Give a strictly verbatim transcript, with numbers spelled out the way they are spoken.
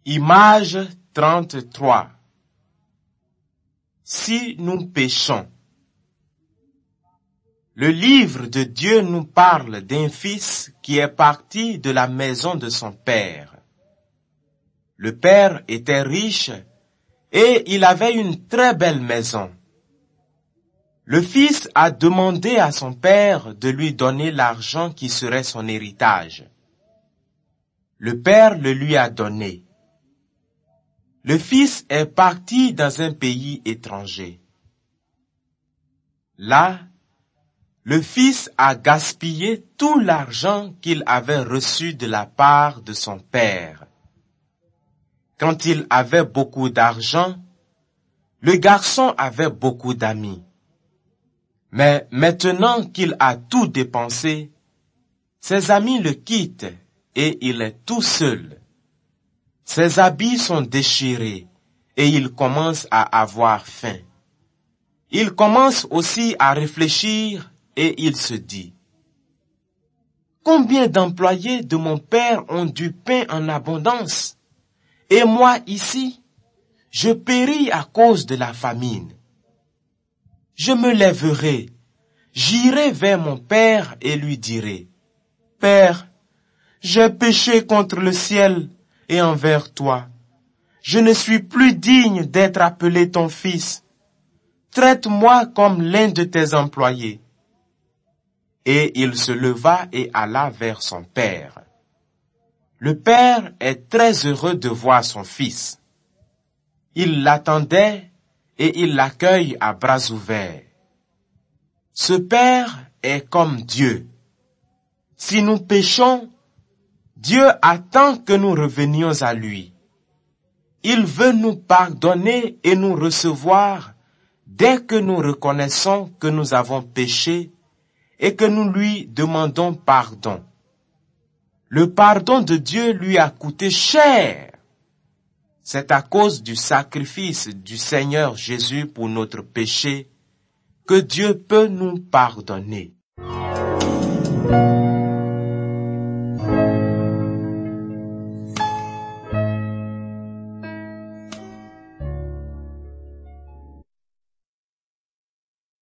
Image trente-trois. Si nous péchons. Le livre de Dieu nous parle d'un fils qui est parti de la maison de son père. Le père était riche et il avait une très belle maison. Le fils a demandé à son père de lui donner l'argent qui serait son héritage. Le père le lui a donné. Le fils est parti dans un pays étranger. Là, le fils a gaspillé tout l'argent qu'il avait reçu de la part de son père. Quand il avait beaucoup d'argent, le garçon avait beaucoup d'amis. Mais maintenant qu'il a tout dépensé, ses amis le quittent et il est tout seul. Ses habits sont déchirés et il commence à avoir faim. Il commence aussi à réfléchir et il se dit: combien d'employés de mon père ont du pain en abondance? Et moi ici, je péris à cause de la famine. Je me lèverai, j'irai vers mon père et lui dirai: Père, j'ai péché contre le ciel et envers toi. Je ne suis plus digne d'être appelé ton fils. Traite-moi comme l'un de tes employés. Et il se leva et alla vers son père. Le père est très heureux de voir son fils. Il l'attendait et il l'accueille à bras ouverts. Ce père est comme Dieu. Si nous péchons, Dieu attend que nous revenions à lui. Il veut nous pardonner et nous recevoir dès que nous reconnaissons que nous avons péché et que nous lui demandons pardon. Le pardon de Dieu lui a coûté cher. C'est à cause du sacrifice du Seigneur Jésus pour notre péché que Dieu peut nous pardonner.